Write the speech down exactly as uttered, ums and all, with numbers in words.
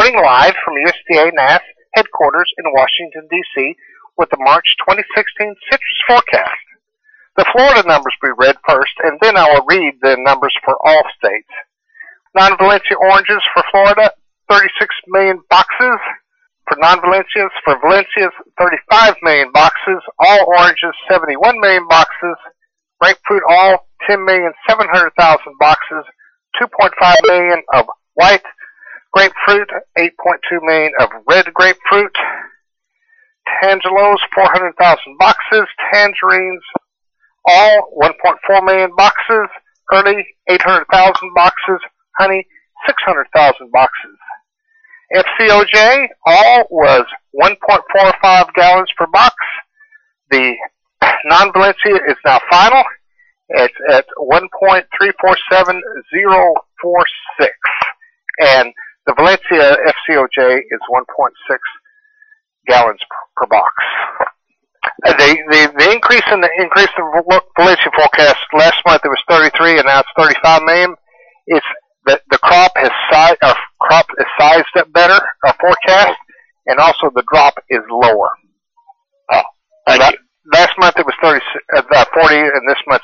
reporting live from U S D A N A S headquarters in Washington, D C with the March twenty sixteen citrus forecast. The Florida numbers will be read first, and then I will read the numbers for all states. Non-Valencia oranges for Florida, thirty-six million boxes. For non-Valencias, for Valencias, thirty-five million boxes. All oranges, seventy-one million boxes. Grapefruit, all ten million seven hundred thousand boxes. two point five million of white grapefruit, eight point two million of red grapefruit. Tangelos, four hundred thousand boxes. Tangerines, all one point four million boxes. Early, eight hundred thousand boxes. Honey, six hundred thousand boxes. F C O J, all was one point four five gallons per box. The non-Valencia is now final. It's at one point three four seven zero four six. And the Valencia F C O J is one point six gallons per box. Uh, the, the, the increase in the increase in the Valencia forecast, last month it was thirty-three and now it's thirty-five million. It's the, the crop has si- our crop is sized up better, our forecast, and also the drop is lower. Oh, thank La- you. Last month it was thirty, uh, forty, and this month